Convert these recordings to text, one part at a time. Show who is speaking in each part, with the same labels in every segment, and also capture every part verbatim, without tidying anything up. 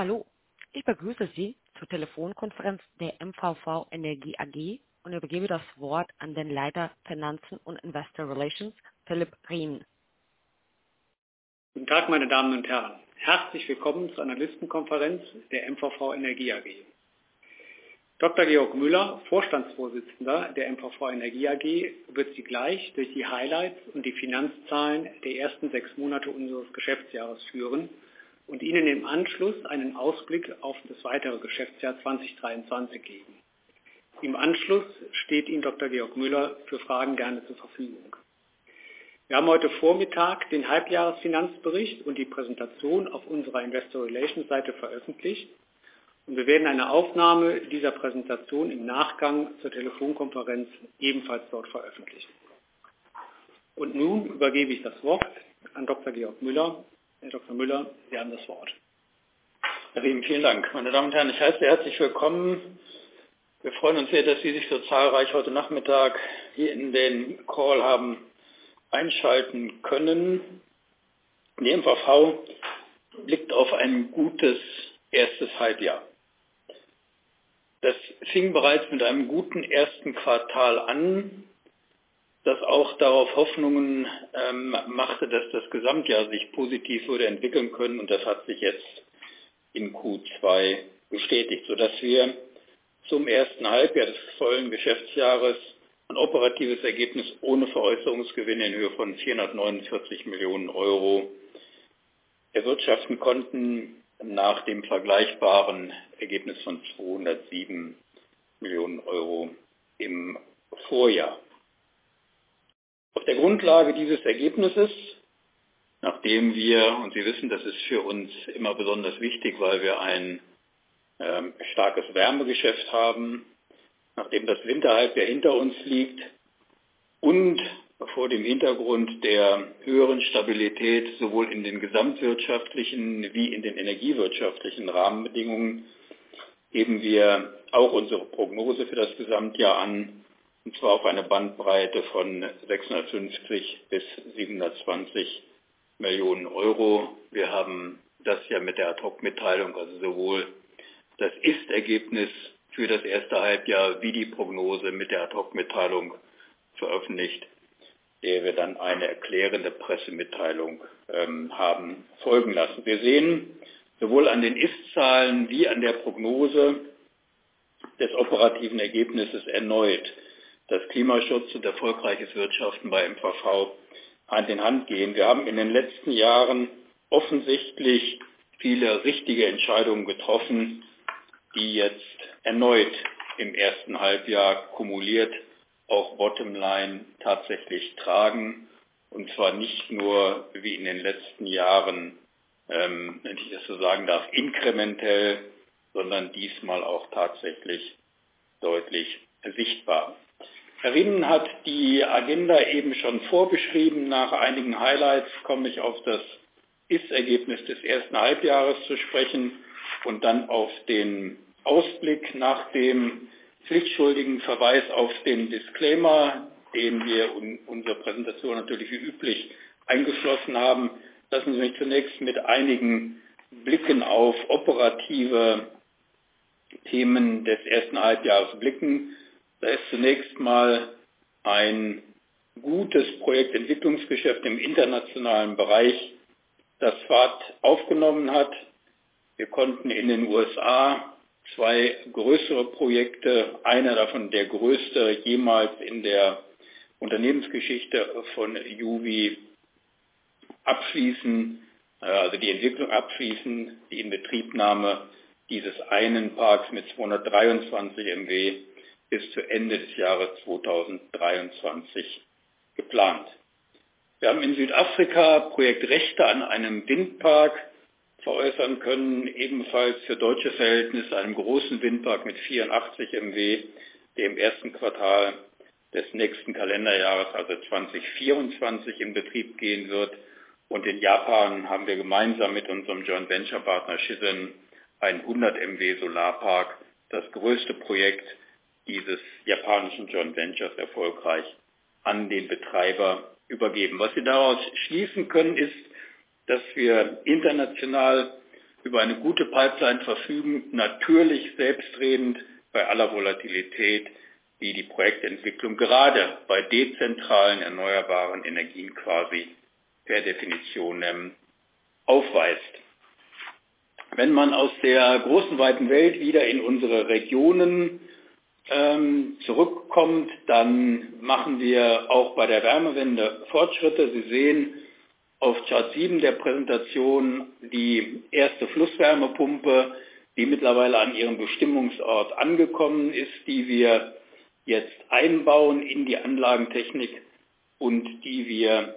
Speaker 1: Hallo, ich begrüße Sie zur Telefonkonferenz der M V V Energie A G und übergebe das Wort an den Leiter Finanzen und Investor Relations, Philipp Rien.
Speaker 2: Guten Tag, meine Damen und Herren. Herzlich willkommen zur Analystenkonferenz der M V V Energie A G. Doktor Georg Müller, Vorstandsvorsitzender der M V V Energie A G, wird Sie gleich durch die Highlights und die Finanzzahlen der ersten sechs Monate unseres Geschäftsjahres führen und Ihnen im Anschluss einen Ausblick auf das weitere Geschäftsjahr zweitausenddreiundzwanzig geben. Im Anschluss steht Ihnen Doktor Georg Müller für Fragen gerne zur Verfügung. Wir haben heute Vormittag den Halbjahresfinanzbericht und die Präsentation auf unserer Investor Relations Seite veröffentlicht und wir werden eine Aufnahme dieser Präsentation im Nachgang zur Telefonkonferenz ebenfalls dort veröffentlichen. Und nun übergebe ich das Wort an Doktor Georg Müller. Herr Doktor Müller, Sie haben das Wort.
Speaker 3: Herr Riem, vielen Dank. Meine Damen und Herren, ich heiße Sie herzlich willkommen. Wir freuen uns sehr, dass Sie sich so zahlreich heute Nachmittag hier in den Call haben einschalten können. Die M V V blickt auf ein gutes erstes Halbjahr. Das fing bereits mit einem guten ersten Quartal an, das auch darauf Hoffnungen ähm, machte, dass das Gesamtjahr sich positiv würde entwickeln können, und das hat sich jetzt in Q zwei bestätigt, sodass wir zum ersten Halbjahr des vollen Geschäftsjahres ein operatives Ergebnis ohne Veräußerungsgewinne in Höhe von vierhundertneunundvierzig Millionen Euro erwirtschaften konnten, nach dem vergleichbaren Ergebnis von zweihundertsieben Millionen Euro im Vorjahr. Auf der Grundlage dieses Ergebnisses, nachdem wir, und Sie wissen, das ist für uns immer besonders wichtig, weil wir ein ähm, starkes Wärmegeschäft haben, nachdem das Winterhalbjahr hinter uns liegt und vor dem Hintergrund der höheren Stabilität sowohl in den gesamtwirtschaftlichen wie in den energiewirtschaftlichen Rahmenbedingungen, geben wir auch unsere Prognose für das Gesamtjahr an, und zwar auf eine Bandbreite von sechshundertfünfzig bis siebenhundertzwanzig Millionen Euro. Wir haben das ja mit der Ad-Hoc-Mitteilung, also sowohl das Ist-Ergebnis für das erste Halbjahr wie die Prognose mit der Ad-Hoc-Mitteilung veröffentlicht, der wir dann eine erklärende Pressemitteilung ähm, haben folgen lassen. Wir sehen sowohl an den Ist-Zahlen wie an der Prognose des operativen Ergebnisses erneut, dass Klimaschutz und erfolgreiches Wirtschaften bei M V V Hand in Hand gehen. Wir haben in den letzten Jahren offensichtlich viele richtige Entscheidungen getroffen, die jetzt erneut im ersten Halbjahr kumuliert auch Bottomline tatsächlich tragen, und zwar nicht nur wie in den letzten Jahren, ähm, wenn ich das so sagen darf, inkrementell, sondern diesmal auch tatsächlich deutlich sichtbar. Herr Riemen hat die Agenda eben schon vorbeschrieben. Nach einigen Highlights komme ich auf das Ist-Ergebnis des ersten Halbjahres zu sprechen und dann auf den Ausblick nach dem pflichtschuldigen Verweis auf den Disclaimer, den wir in unserer Präsentation natürlich wie üblich eingeschlossen haben. Lassen Sie mich zunächst mit einigen Blicken auf operative Themen des ersten Halbjahres blicken. Da ist zunächst mal ein gutes Projektentwicklungsgeschäft im internationalen Bereich, das Fahrt aufgenommen hat. Wir konnten in den U S A zwei größere Projekte, einer davon der größte jemals in der Unternehmensgeschichte von Juvi, abschließen, also die Entwicklung abschließen, die Inbetriebnahme dieses einen Parks mit zweihundertdreiundzwanzig Megawatt bis zu Ende des Jahres zweitausenddreiundzwanzig geplant. Wir haben in Südafrika Projektrechte an einem Windpark veräußern können, ebenfalls für deutsche Verhältnisse einem großen Windpark mit vierundachtzig Megawatt, der im ersten Quartal des nächsten Kalenderjahres, also zweitausendvierundzwanzig, in Betrieb gehen wird. Und in Japan haben wir gemeinsam mit unserem Joint Venture Partner Shisen einen hundert Megawatt Solarpark, das größte Projekt dieses japanischen Joint Ventures, erfolgreich an den Betreiber übergeben. Was Sie daraus schließen können, ist, dass wir international über eine gute Pipeline verfügen, natürlich selbstredend bei aller Volatilität, die die Projektentwicklung gerade bei dezentralen erneuerbaren Energien quasi per Definition ähm, aufweist. Wenn man aus der großen, weiten Welt wieder in unsere Regionen ähm, zurückkommt, dann machen wir auch bei der Wärmewende Fortschritte. Sie sehen auf Chart sieben der Präsentation die erste Flusswärmepumpe, die mittlerweile an ihrem Bestimmungsort angekommen ist, die wir jetzt einbauen in die Anlagentechnik und die wir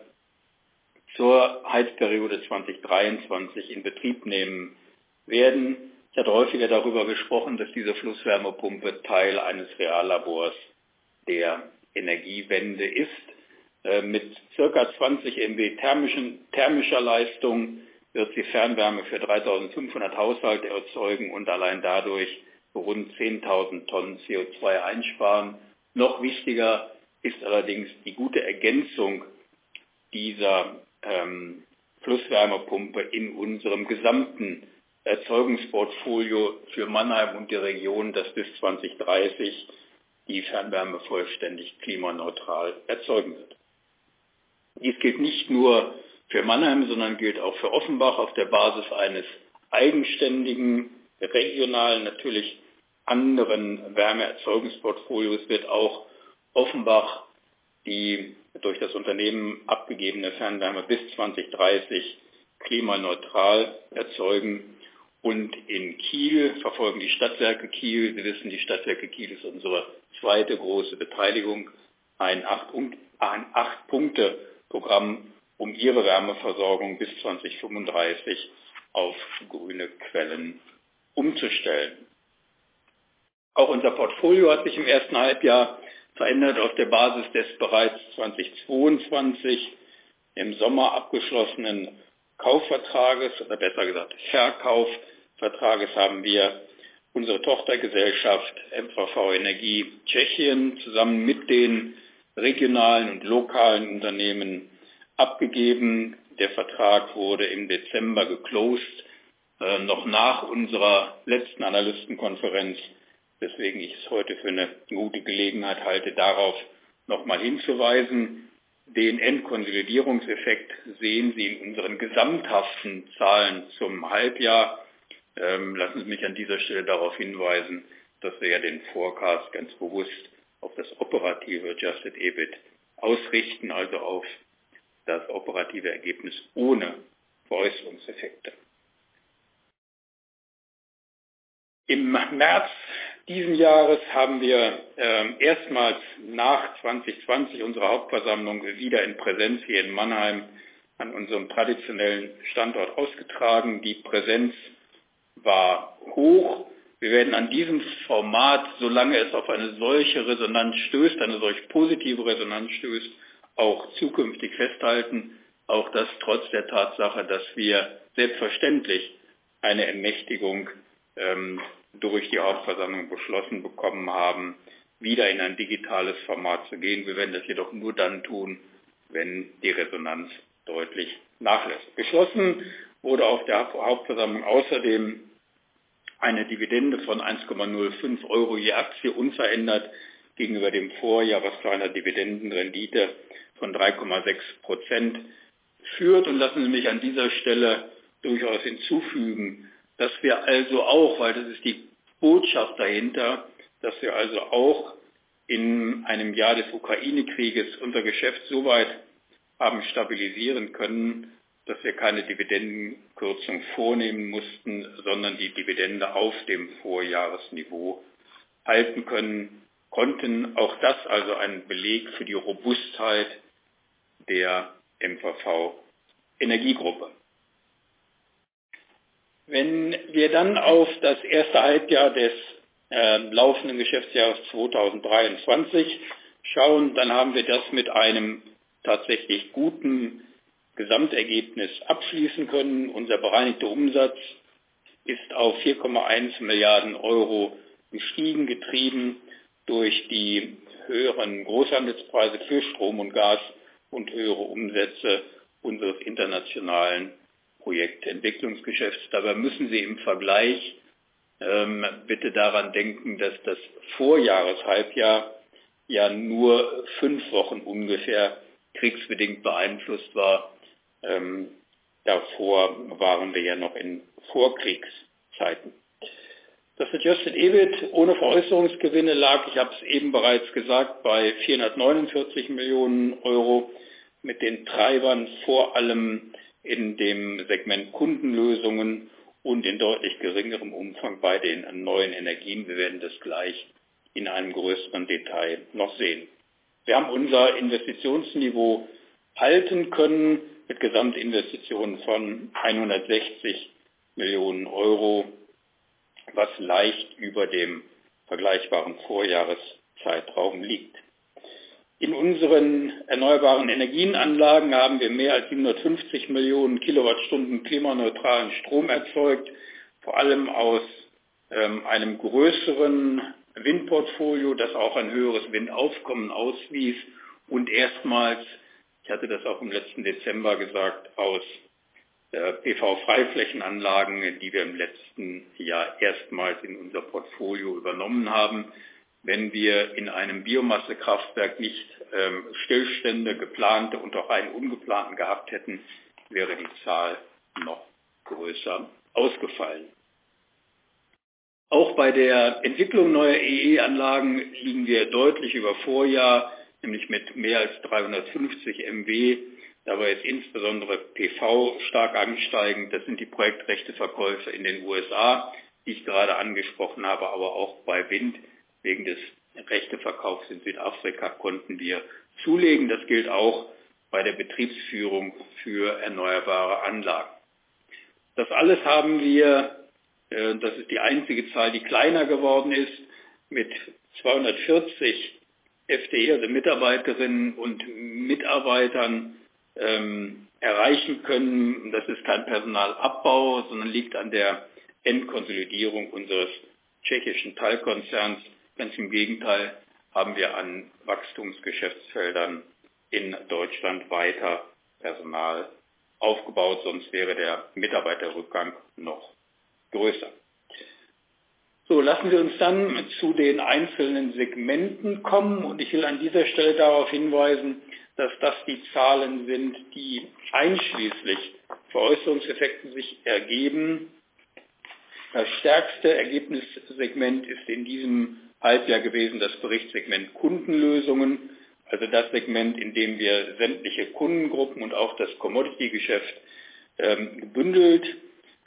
Speaker 3: zur Heizperiode zwanzig dreiundzwanzig in Betrieb nehmen werden. Ich hatte häufiger darüber gesprochen, dass diese Flusswärmepumpe Teil eines Reallabors der Energiewende ist. Äh, mit ca. zwanzig Megawatt thermischen, thermischer Leistung wird sie Fernwärme für dreitausendfünfhundert Haushalte erzeugen und allein dadurch rund zehntausend Tonnen C O zwei einsparen. Noch wichtiger ist allerdings die gute Ergänzung dieser ähm, Flusswärmepumpe in unserem gesamten Erzeugungsportfolio für Mannheim und die Region, das bis zwanzig dreißig die Fernwärme vollständig klimaneutral erzeugen wird. Dies gilt nicht nur für Mannheim, sondern gilt auch für Offenbach auf der Basis eines eigenständigen, regionalen, natürlich anderen Wärmeerzeugungsportfolios wird auch Offenbach die durch das Unternehmen abgegebene Fernwärme bis zwanzig dreißig klimaneutral erzeugen. Und in Kiel verfolgen die Stadtwerke Kiel, Sie wissen, die Stadtwerke Kiel ist unsere zweite große Beteiligung, ein Acht-Punkte-Programm, um ihre Wärmeversorgung bis zwanzig fünfunddreißig auf grüne Quellen umzustellen. Auch unser Portfolio hat sich im ersten Halbjahr verändert auf der Basis des bereits zweitausendzweiundzwanzig im Sommer abgeschlossenen Kaufvertrages oder besser gesagt Verkaufvertrages haben wir unsere Tochtergesellschaft M V V Energie Tschechien zusammen mit den regionalen und lokalen Unternehmen abgegeben. Der Vertrag wurde im Dezember geclosed, äh, noch nach unserer letzten Analystenkonferenz. Weswegen ich es heute für eine gute Gelegenheit halte, darauf nochmal hinzuweisen. Den Endkonsolidierungseffekt sehen Sie in unseren gesamthaften Zahlen zum Halbjahr. Ähm, lassen Sie mich an dieser Stelle darauf hinweisen, dass wir ja den Forecast ganz bewusst auf das operative Adjusted E B I T ausrichten, also auf das operative Ergebnis ohne Veräußerungseffekte. Im März diesen Jahres haben wir äh, erstmals nach zwanzig zwanzig unsere Hauptversammlung wieder in Präsenz hier in Mannheim an unserem traditionellen Standort ausgetragen. Die Präsenz war hoch. Wir werden an diesem Format, solange es auf eine solche Resonanz stößt, eine solch positive Resonanz stößt, auch zukünftig festhalten. Auch das trotz der Tatsache, dass wir selbstverständlich eine Ermächtigung ähm, durch die Hauptversammlung beschlossen bekommen haben, wieder in ein digitales Format zu gehen. Wir werden das jedoch nur dann tun, wenn die Resonanz deutlich nachlässt. Beschlossen wurde auf der Hauptversammlung außerdem eine Dividende von eins Komma null fünf Euro je Aktie unverändert gegenüber dem Vorjahr, was zu einer Dividendenrendite von drei Komma sechs Prozent führt. Und lassen Sie mich an dieser Stelle durchaus hinzufügen, dass wir also auch, weil das ist die Botschaft dahinter, dass wir also auch in einem Jahr des Ukraine-Krieges unser Geschäft so weit haben stabilisieren können, dass wir keine Dividendenkürzung vornehmen mussten, sondern die Dividende auf dem Vorjahresniveau halten können, konnten. Auch das also ein Beleg für die Robustheit der M V V Energiegruppe. Wenn wir dann auf das erste Halbjahr des äh, laufenden Geschäftsjahres zweitausenddreiundzwanzig schauen, dann haben wir das mit einem tatsächlich guten Gesamtergebnis abschließen können. Unser bereinigter Umsatz ist auf vier Komma eins Milliarden Euro gestiegen, getrieben durch die höheren Großhandelspreise für Strom und Gas und höhere Umsätze unseres internationalen Projektentwicklungsgeschäfts. Dabei müssen Sie im Vergleich ähm, bitte daran denken, dass das Vorjahreshalbjahr ja nur fünf Wochen ungefähr kriegsbedingt beeinflusst war. Ähm, davor waren wir ja noch in Vorkriegszeiten. Das Adjusted E B I T ohne Veräußerungsgewinne lag, ich habe es eben bereits gesagt, bei vierhundertneunundvierzig Millionen Euro, mit den Treibern vor allem in dem Segment Kundenlösungen und in deutlich geringerem Umfang bei den neuen Energien. Wir werden das gleich in einem größeren Detail noch sehen. Wir haben unser Investitionsniveau halten können mit Gesamtinvestitionen von hundertsechzig Millionen Euro, was leicht über dem vergleichbaren Vorjahreszeitraum liegt. In unseren erneuerbaren Energienanlagen haben wir mehr als siebenhundertfünfzig Millionen Kilowattstunden klimaneutralen Strom erzeugt, vor allem aus ähm, einem größeren Windportfolio, das auch ein höheres Windaufkommen auswies und erstmals, ich hatte das auch im letzten Dezember gesagt, aus äh, P V-Freiflächenanlagen, die wir im letzten Jahr erstmals in unser Portfolio übernommen haben. Wenn wir in einem Biomassekraftwerk nicht ähm, Stillstände, geplante und auch einen ungeplanten gehabt hätten, wäre die Zahl noch größer ausgefallen. Auch bei der Entwicklung neuer E E-Anlagen liegen wir deutlich über Vorjahr, nämlich mit mehr als dreihundertfünfzig Megawatt. Dabei ist insbesondere P V stark ansteigend. Das sind die Projektrechteverkäufe in den U S A, die ich gerade angesprochen habe, aber auch bei Wind. Wegen des Rechteverkaufs in Südafrika konnten wir zulegen. Das gilt auch bei der Betriebsführung für erneuerbare Anlagen. Das alles haben wir, äh, das ist die einzige Zahl, die kleiner geworden ist, mit zweihundertvierzig F T E, also Mitarbeiterinnen und Mitarbeitern, ähm, erreichen können. Das ist kein Personalabbau, sondern liegt an der Endkonsolidierung unseres tschechischen Teilkonzerns. Ganz im Gegenteil haben wir an Wachstumsgeschäftsfeldern in Deutschland weiter Personal aufgebaut, sonst wäre der Mitarbeiterrückgang noch größer. So, lassen wir uns dann zu den einzelnen Segmenten kommen und ich will an dieser Stelle darauf hinweisen, dass das die Zahlen sind, die einschließlich Veräußerungseffekten sich ergeben. Das stärkste Ergebnissegment ist in diesem Halbjahr gewesen das Berichtssegment Kundenlösungen, also das Segment, in dem wir sämtliche Kundengruppen und auch das Commodity-Geschäft ähm, gebündelt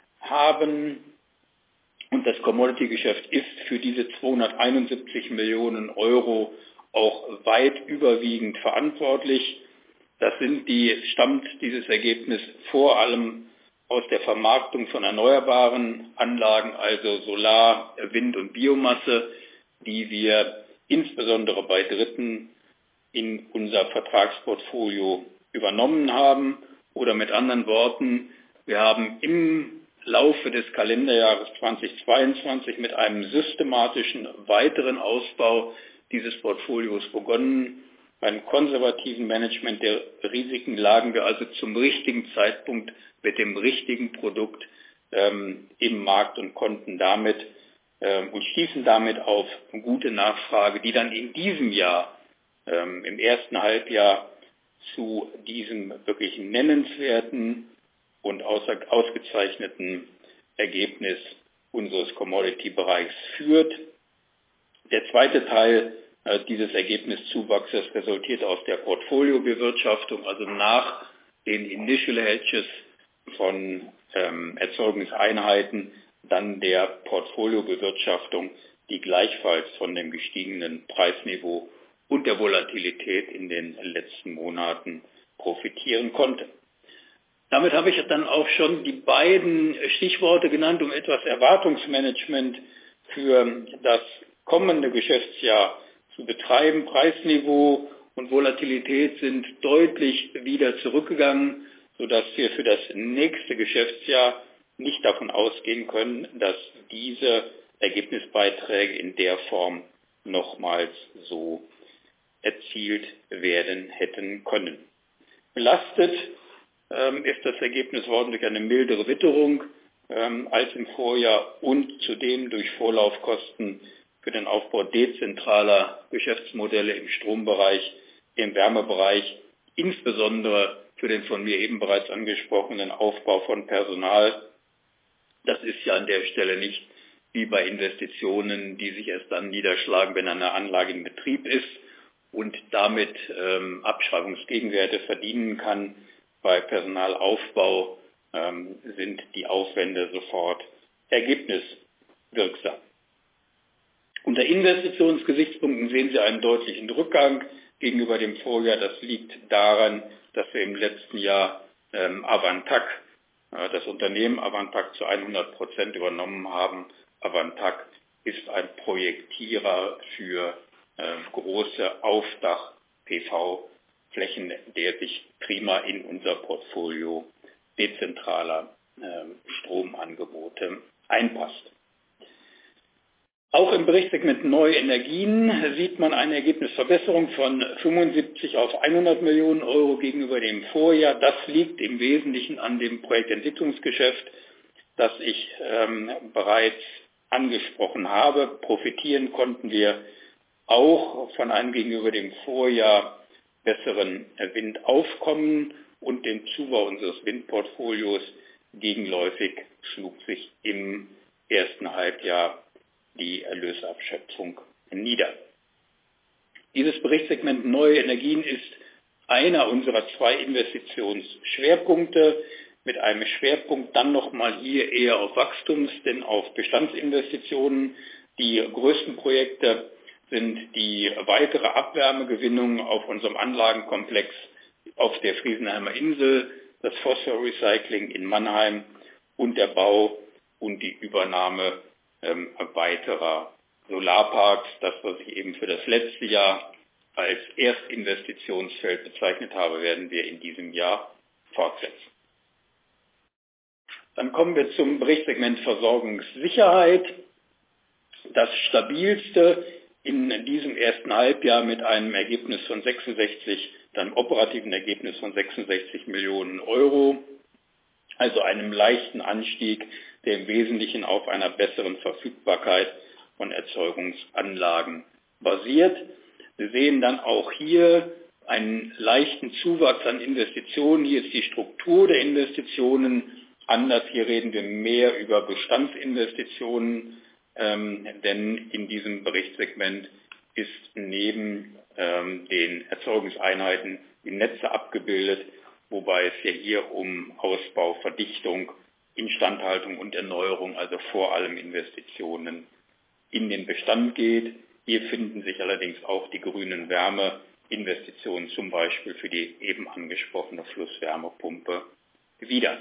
Speaker 3: haben. Und das Commodity-Geschäft ist für diese zweihunderteinundsiebzig Millionen Euro auch weit überwiegend verantwortlich. Das sind die, stammt dieses Ergebnis vor allem aus der Vermarktung von erneuerbaren Anlagen, also Solar, Wind und Biomasse, die wir insbesondere bei Dritten in unser Vertragsportfolio übernommen haben. Oder mit anderen Worten, wir haben im Laufe des Kalenderjahres zweitausendzweiundzwanzig mit einem systematischen weiteren Ausbau dieses Portfolios begonnen. Beim konservativen Management der Risiken lagen wir also zum richtigen Zeitpunkt mit dem richtigen Produkt ähm, im Markt und konnten damit ähm, und stießen damit auf gute Nachfrage, die dann in diesem Jahr, ähm, im ersten Halbjahr, zu diesem wirklich nennenswerten und außer, ausgezeichneten Ergebnis unseres Commodity-Bereichs führt. Der zweite Teil äh, dieses Ergebniszuwachses resultiert aus der Portfoliobewirtschaftung, also nach den Initial Hedges von ähm, Erzeugniseinheiten, dann der Portfoliobewirtschaftung, die gleichfalls von dem gestiegenen Preisniveau und der Volatilität in den letzten Monaten profitieren konnte. Damit habe ich dann auch schon die beiden Stichworte genannt, um etwas Erwartungsmanagement für das kommende Geschäftsjahr zu betreiben. Preisniveau und Volatilität sind deutlich wieder zurückgegangen, sodass wir für das nächste Geschäftsjahr nicht davon ausgehen können, dass diese Ergebnisbeiträge in der Form nochmals so erzielt werden hätten können. Belastet ähm, ist das Ergebnis worden durch eine mildere Witterung ähm, als im Vorjahr und zudem durch Vorlaufkosten für den Aufbau dezentraler Geschäftsmodelle im Strombereich, im Wärmebereich, insbesondere für den von mir eben bereits angesprochenen Aufbau von Personal. Das ist ja an der Stelle nicht wie bei Investitionen, die sich erst dann niederschlagen, wenn eine Anlage in Betrieb ist und damit ähm, Abschreibungsgegenwerte verdienen kann. Bei Personalaufbau ähm, sind die Aufwände sofort ergebniswirksam. Unter Investitionsgesichtspunkten sehen Sie einen deutlichen Rückgang gegenüber dem Vorjahr. Das liegt daran, dass wir im letzten Jahr ähm, Avantag, äh, das Unternehmen Avantag zu hundert Prozent übernommen haben. Avantag ist ein Projektierer für äh, große Aufdach-P V-Flächen, der sich prima in unser Portfolio dezentraler äh, Stromangebote einpasst. Auch im Berichtsegment Neue Energien sieht man eine Ergebnisverbesserung von fünfundsiebzig auf hundert Millionen Euro gegenüber dem Vorjahr. Das liegt im Wesentlichen an dem Projektentwicklungsgeschäft, das ich ähm, bereits angesprochen habe. Profitieren konnten wir auch von einem gegenüber dem Vorjahr besseren Windaufkommen und dem Zubau unseres Windportfolios. Gegenläufig schlug sich im ersten Halbjahr die Erlösabschöpfung nieder. Dieses Berichtssegment Neue Energien ist einer unserer zwei Investitionsschwerpunkte, mit einem Schwerpunkt dann nochmal hier eher auf Wachstums-, denn auf Bestandsinvestitionen. Die größten Projekte sind die weitere Abwärmegewinnung auf unserem Anlagenkomplex auf der Friesenheimer Insel, das Phosphorrecycling in Mannheim und der Bau und die Übernahme ähm, weiterer Solarparks. Das, was ich eben für das letzte Jahr als Erstinvestitionsfeld bezeichnet habe, werden wir in diesem Jahr fortsetzen. Dann kommen wir zum Berichtssegment Versorgungssicherheit. Das stabilste in diesem ersten Halbjahr mit einem Ergebnis von sechsundsechzig, einem operativen Ergebnis von sechsundsechzig Millionen Euro, also einem leichten Anstieg, der im Wesentlichen auf einer besseren Verfügbarkeit von Erzeugungsanlagen basiert. Wir sehen dann auch hier einen leichten Zuwachs an Investitionen. Hier ist die Struktur der Investitionen anders. Hier reden wir mehr über Bestandsinvestitionen, ähm, denn in diesem Berichtssegment ist neben ähm, den Erzeugungseinheiten die Netze abgebildet, wobei es ja hier um Ausbau, Verdichtung, Instandhaltung und Erneuerung, also vor allem Investitionen in den Bestand geht. Hier finden sich allerdings auch die grünen Wärmeinvestitionen, zum Beispiel für die eben angesprochene Flusswärmepumpe, wieder.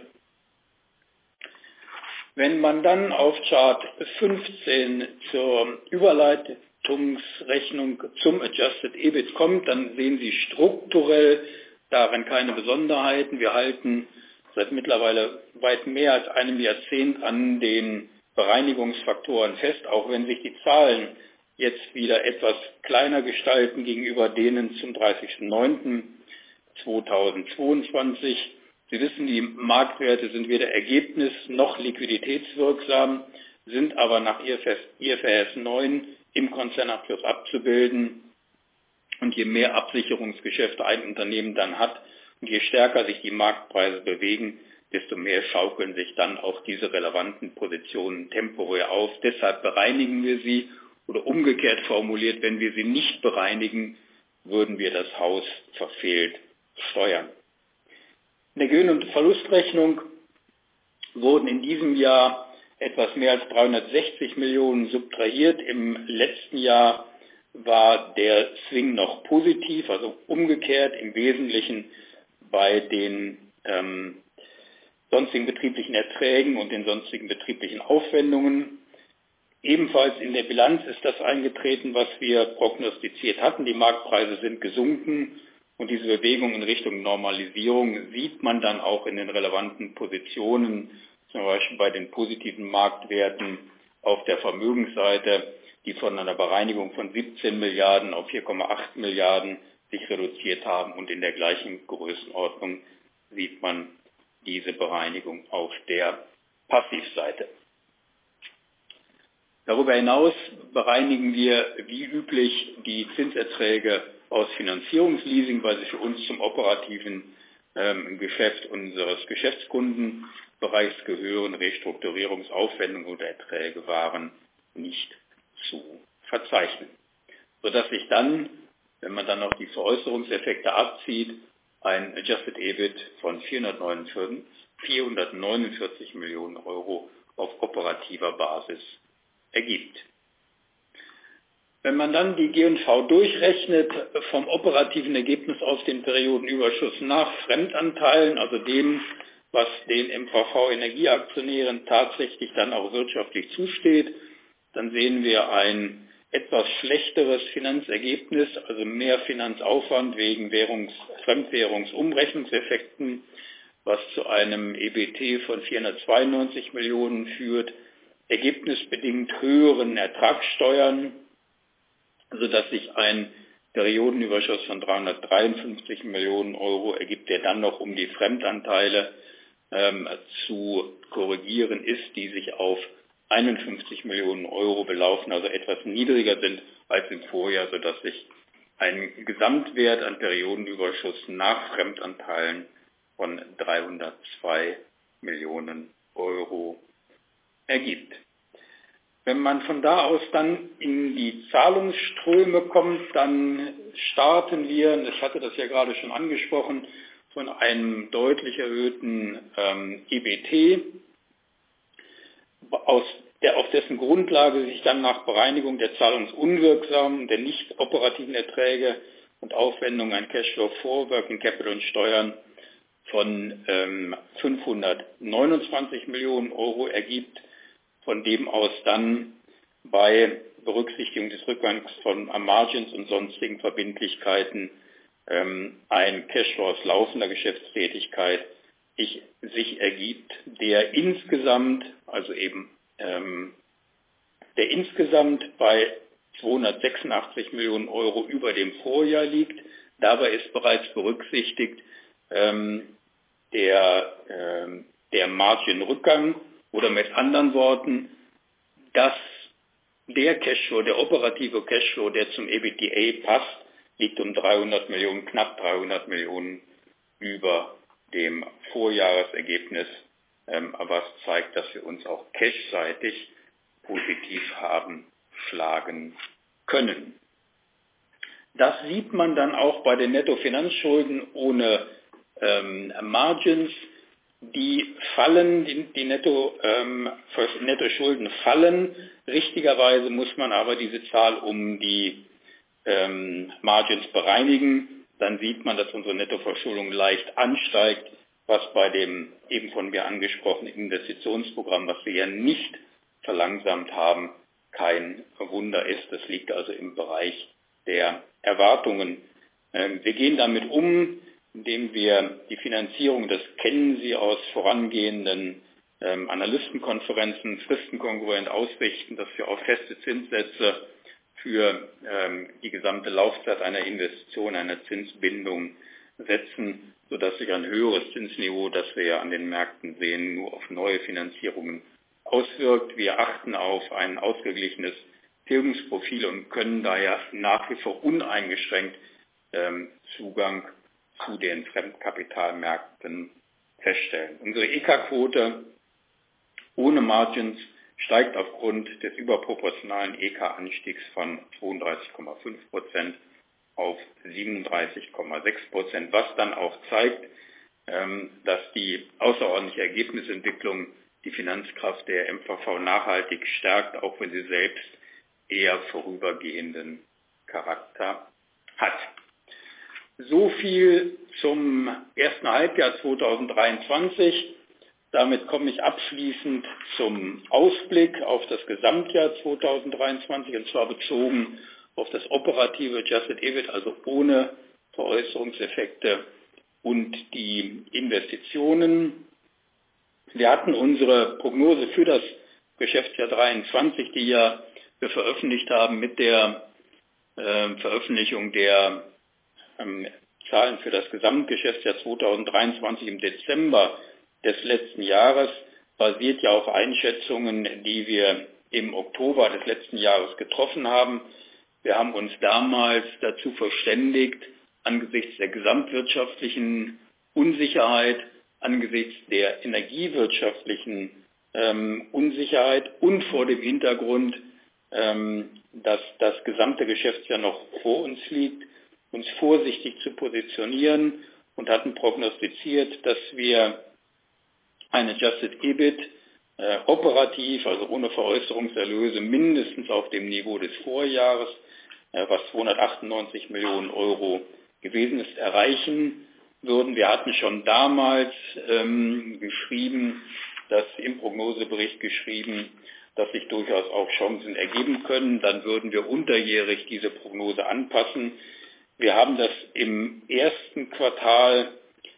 Speaker 3: Wenn man dann auf Chart fünfzehn zur Überleitungsrechnung zum Adjusted E B I T kommt, dann sehen Sie strukturell darin keine Besonderheiten. Wir halten seit mittlerweile weit mehr als einem Jahrzehnt an den Bereinigungsfaktoren fest, auch wenn sich die Zahlen jetzt wieder etwas kleiner gestalten gegenüber denen zum dreißigsten neunten zweitausendzweiundzwanzig. Sie wissen, die Marktwerte sind weder ergebnis- noch liquiditätswirksam, sind aber nach I F R S neun im Konzernabschluss abzubilden. Und je mehr Absicherungsgeschäfte ein Unternehmen dann hat und je stärker sich die Marktpreise bewegen, desto mehr schaukeln sich dann auch diese relevanten Positionen temporär auf. Deshalb bereinigen wir sie, oder umgekehrt formuliert, wenn wir sie nicht bereinigen, würden wir das Haus verfehlt steuern. In der Gewinn- und Verlustrechnung wurden in diesem Jahr etwas mehr als dreihundertsechzig Millionen subtrahiert. Im letzten Jahr war der Swing noch positiv, also umgekehrt im Wesentlichen bei den ähm, sonstigen betrieblichen Erträgen und den sonstigen betrieblichen Aufwendungen. Ebenfalls in der Bilanz ist das eingetreten, was wir prognostiziert hatten. Die Marktpreise sind gesunken und diese Bewegung in Richtung Normalisierung sieht man dann auch in den relevanten Positionen, zum Beispiel bei den positiven Marktwerten auf der Vermögensseite, die von einer Bereinigung von siebzehn Milliarden auf vier Komma acht Milliarden sich reduziert haben und in der gleichen Größenordnung sieht man diese Bereinigung auf der Passivseite. Darüber hinaus bereinigen wir wie üblich die Zinserträge aus Finanzierungsleasing, weil sie für uns zum operativen ähm, Geschäft unseres Geschäftskundenbereichs gehören. Restrukturierungsaufwendungen oder Erträge waren nicht zu verzeichnen, sodass sich dann, wenn man dann noch die Veräußerungseffekte abzieht, ein Adjusted E B I T von vierhundertneunundvierzig Millionen Euro auf operativer Basis ergibt. Wenn man dann die G und V durchrechnet vom operativen Ergebnis aus den Periodenüberschuss nach Fremdanteilen, also dem, was den M V V-Energieaktionären tatsächlich dann auch wirtschaftlich zusteht, dann sehen wir ein etwas schlechteres Finanzergebnis, also mehr Finanzaufwand wegen Währungs-, Fremdwährungsumrechnungseffekten, was zu einem E B T von vierhundertzweiundneunzig Millionen führt, ergebnisbedingt höheren Ertragssteuern, sodass sich ein Periodenüberschuss von dreihundertdreiundfünfzig Millionen Euro ergibt, der dann noch um die Fremdanteile ähm, zu korrigieren ist, die sich auf einundfünfzig Millionen Euro belaufen, also etwas niedriger sind als im Vorjahr, sodass sich ein Gesamtwert an Periodenüberschuss nach Fremdanteilen von dreihundertzwei Millionen Euro ergibt. Wenn man von da aus dann in die Zahlungsströme kommt, dann starten wir, ich hatte das ja gerade schon angesprochen, von einem deutlich erhöhten ähm, E B T, aus der, auf dessen Grundlage sich dann nach Bereinigung der zahlungsunwirksamen, der nicht operativen Erträge und Aufwendungen ein Cashflow vor Working Capital und Steuern von ähm, fünfhundertneunundzwanzig Millionen Euro ergibt, von dem aus dann bei Berücksichtigung des Rückgangs von Margins und sonstigen Verbindlichkeiten ähm, ein Cashflow aus laufender Geschäftstätigkeit ich, sich ergibt, der insgesamt, also eben ähm, der insgesamt bei zweihundertsechsundachtzig Millionen Euro über dem Vorjahr liegt. Dabei ist bereits berücksichtigt ähm, der, ähm, der Margin-Rückgang oder mit anderen Worten, dass der Cashflow, der operative Cashflow, der zum E B T A passt, liegt um dreihundert Millionen, knapp dreihundert Millionen über dem Vorjahresergebnis, ähm, was zeigt, dass wir uns auch cashseitig positiv haben schlagen können. Das sieht man dann auch bei den Nettofinanzschulden ohne ähm, Margins. Die fallen, die, die Netto, ähm, Nettoschulden fallen. Richtigerweise muss man aber diese Zahl um die ähm, Margins bereinigen. Dann sieht man, dass unsere Nettoverschuldung leicht ansteigt, was bei dem eben von mir angesprochenen Investitionsprogramm, was wir ja nicht verlangsamt haben, kein Wunder ist. Das liegt also im Bereich der Erwartungen. Ähm, wir gehen damit um, indem wir die Finanzierung, das kennen Sie aus vorangehenden ähm, Analystenkonferenzen, fristenkongruent ausrichten, dass wir auf feste Zinssätze für ähm, die gesamte Laufzeit einer Investition, einer Zinsbindung setzen, sodass sich ein höheres Zinsniveau, das wir ja an den Märkten sehen, nur auf neue Finanzierungen auswirkt. Wir achten auf ein ausgeglichenes Tilgungsprofil und können daher nach wie vor uneingeschränkt ähm, Zugang zu den Fremdkapitalmärkten feststellen. Unsere E K-Quote ohne Margins steigt aufgrund des überproportionalen E K-Anstiegs von zweiunddreißig Komma fünf Prozent auf siebenunddreißig Komma sechs Prozent, was dann auch zeigt, ähm, dass die außerordentliche Ergebnisentwicklung die Finanzkraft der M V V nachhaltig stärkt, auch wenn sie selbst eher vorübergehenden Charakter hat. So viel zum ersten Halbjahr zweitausenddreiundzwanzig. Damit komme ich abschließend zum Ausblick auf das Gesamtjahr zweitausenddreiundzwanzig, und zwar bezogen auf das operative Adjusted E B I T, also ohne Veräußerungseffekte und die Investitionen. Wir hatten unsere Prognose für das Geschäftsjahr dreiundzwanzig, die ja wir veröffentlicht haben mit der äh, Veröffentlichung der ähm, Zahlen für das Gesamtgeschäftsjahr zweitausenddreiundzwanzig im Dezember des letzten Jahres basiert ja auf Einschätzungen, die wir im Oktober des letzten Jahres getroffen haben. Wir haben uns damals dazu verständigt, angesichts der gesamtwirtschaftlichen Unsicherheit, angesichts der energiewirtschaftlichen ähm, Unsicherheit und vor dem Hintergrund, ähm, dass das gesamte Geschäftsjahr noch vor uns liegt, uns vorsichtig zu positionieren und hatten prognostiziert, dass wir ein Adjusted E B I T äh, operativ, also ohne Veräußerungserlöse, mindestens auf dem Niveau des Vorjahres, äh, was zweihundertachtundneunzig Millionen Euro gewesen ist, erreichen würden. Wir hatten schon damals ähm, geschrieben, dass im Prognosebericht geschrieben, dass sich durchaus auch Chancen ergeben können. Dann würden wir unterjährig diese Prognose anpassen. Wir haben das im ersten Quartal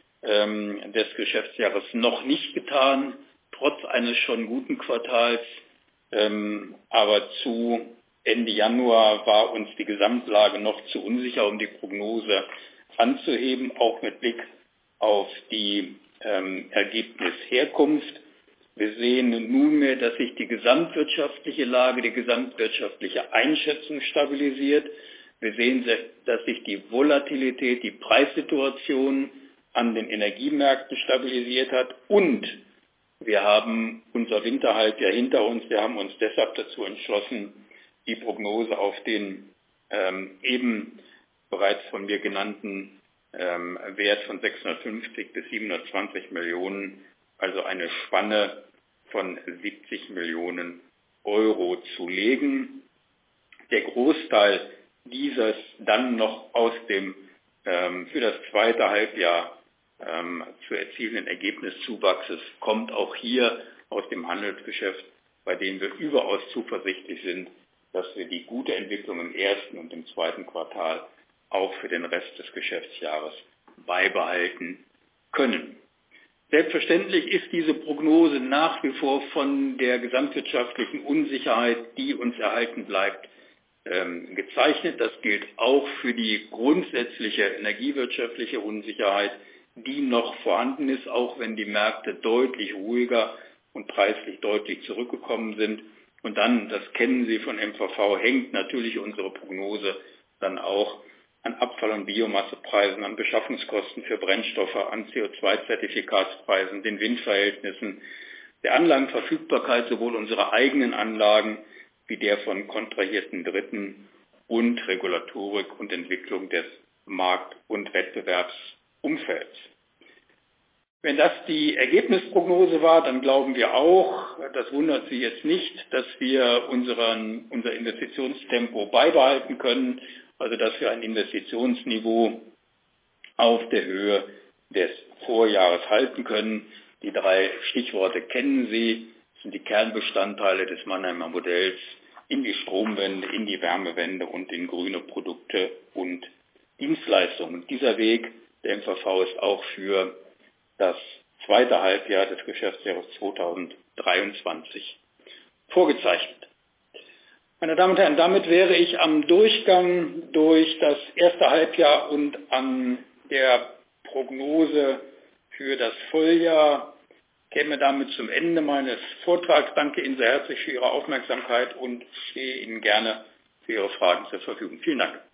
Speaker 3: ähm, des Geschäftsjahres noch nicht getan, trotz eines schon guten Quartals. Ähm, aber zu Ende Januar war uns die Gesamtlage noch zu unsicher, um die Prognose anzuheben, auch mit Blick auf die ähm, Ergebnisherkunft. Wir sehen nunmehr, dass sich die gesamtwirtschaftliche Lage, die gesamtwirtschaftliche Einschätzung stabilisiert. Wir sehen, dass sich die Volatilität, die Preissituation an den Energiemärkten stabilisiert hat und wir haben unser Winterhalbjahr hinter uns. Wir haben uns deshalb dazu entschlossen, die Prognose auf den ähm, eben bereits von mir genannten ähm, Wert von sechshundertfünfzig bis siebenhundertzwanzig Millionen, also eine Spanne von siebzig Millionen Euro zu legen. Der Großteil dieses dann noch aus dem ähm, für das zweite Halbjahr ähm, zu erzielenden Ergebniszuwachses kommt auch hier aus dem Handelsgeschäft, bei dem wir überaus zuversichtlich sind, dass wir die gute Entwicklung im ersten und im zweiten Quartal auch für den Rest des Geschäftsjahres beibehalten können. Selbstverständlich ist diese Prognose nach wie vor von der gesamtwirtschaftlichen Unsicherheit, die uns erhalten bleibt, ähm, gezeichnet. Das gilt auch für die grundsätzliche energiewirtschaftliche Unsicherheit, die noch vorhanden ist, auch wenn die Märkte deutlich ruhiger und preislich deutlich zurückgekommen sind. Und dann, das kennen Sie von M V V, hängt natürlich unsere Prognose dann auch an Abfall- und Biomassepreisen, an Beschaffungskosten für Brennstoffe, an C O zwei Zertifikatspreisen, den Windverhältnissen, der Anlagenverfügbarkeit sowohl unserer eigenen Anlagen wie der von kontrahierten Dritten und Regulatorik und Entwicklung des Markt- und Wettbewerbsumfelds. Wenn das die Ergebnisprognose war, dann glauben wir auch, das wundert Sie jetzt nicht, dass wir unseren, unser Investitionstempo beibehalten können, also dass wir ein Investitionsniveau auf der Höhe des Vorjahres halten können. Die drei Stichworte kennen Sie, das sind die Kernbestandteile des Mannheimer Modells in die Stromwende, in die Wärmewende und in grüne Produkte und Dienstleistungen. Dieser Weg der M V V ist auch für das zweite Halbjahr des Geschäftsjahres zweitausenddreiundzwanzig vorgezeichnet. Meine Damen und Herren, damit wäre ich am Durchgang durch das erste Halbjahr und an der Prognose für das Volljahr, käme damit zum Ende meines Vortrags. Danke Ihnen sehr herzlich für Ihre Aufmerksamkeit und stehe Ihnen gerne für Ihre Fragen zur Verfügung. Vielen Dank.